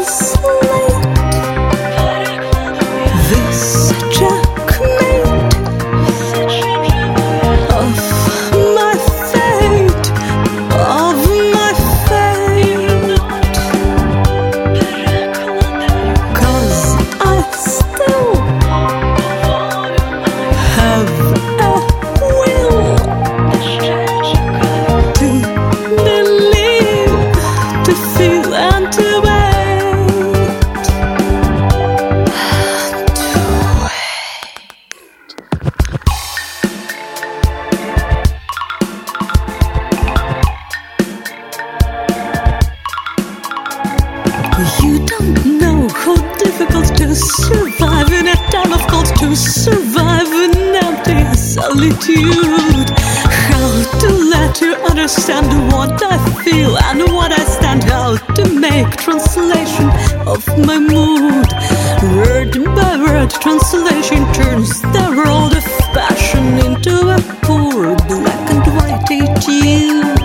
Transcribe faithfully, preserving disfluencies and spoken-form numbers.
slate, this checkmate of my fate, of my fate. 'Cause I still have a will to believe, to feel and to wait, to wait. You don't know how difficult to survive in a time of cold, to survive in empty solitude. How to let you understand what I feel and what I stand. How to make translation of my mood. Word by word translation turns the world of passion into a poor black and white etude.